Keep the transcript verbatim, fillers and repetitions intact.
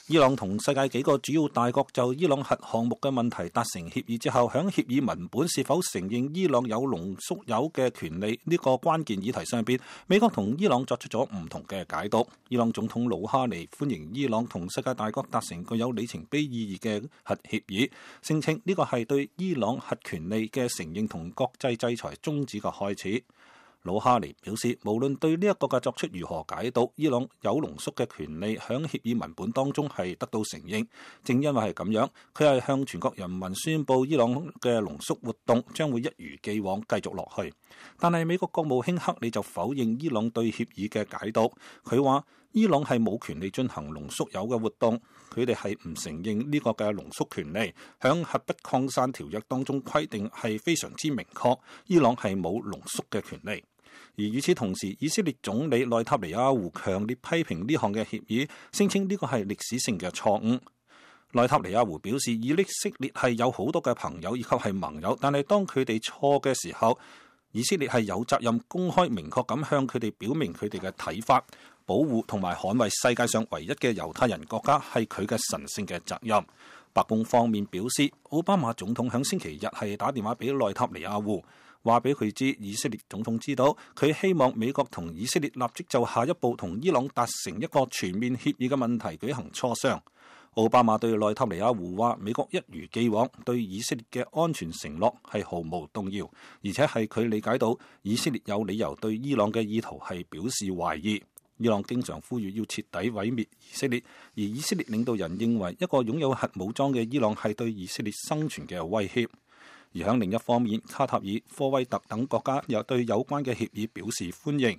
伊朗同世界幾個主要大國就伊朗核項目嘅問題達成協議之後，響協議文本是否承認伊朗有濃縮鈾嘅權利呢個關鍵議題上邊，美國同伊朗作出咗唔同嘅解讀。伊朗總統魯哈尼歡迎伊朗同世界大國達成具有里程碑意義嘅核協議，聲稱呢個係對伊朗核權利嘅承認同國際制裁終止嘅開始。魯哈尼表示，無論對呢一個嘅作出如何解讀，伊朗有濃縮嘅權利響協議文本當中係得到承認。正因為係咁樣，佢係向全國人民宣布伊朗嘅濃縮活動將會一如既往繼續落去。但係美國國務卿克里就否認伊朗對協議嘅解讀，佢話伊朗係冇權利進行濃縮鈾嘅活動，佢哋係唔承認呢個嘅濃縮權利。響核不擴散條約當中規定係非常之明確，伊朗係冇濃縮嘅權利。而與此同時，以色列總理內塔尼亞胡強烈批評呢項嘅協議，聲稱呢個係歷史性嘅錯誤。內塔尼亞胡表示，以色列係有好多嘅朋友以及係盟友，但係當佢哋錯嘅時候，以色列係有責任公開明確咁向佢哋表明佢哋嘅睇法，保護同埋捍衛世界上唯一嘅猶太人國家係佢嘅神聖嘅責任。白宮方面表示，奧巴馬總統響星期日係打電話俾內塔尼亞胡，話俾佢知以色列總統知道佢希望美國同以色列立即就下一步同伊朗達成一個全面協議嘅問題舉行磋商。奧巴馬對內塔尼亞胡話，美國一如既往對以色列嘅安全承諾係毫無動搖，而且係佢理解到以色列有理由對伊朗嘅意圖係表示懷疑。伊朗經常呼籲要徹底毀滅以色列，而以色列領導人認為一個擁有核武裝嘅伊朗係對以色列生存嘅威脅。而喺另一方面，卡塔爾、科威特等國家又對有關嘅協議表示歡迎。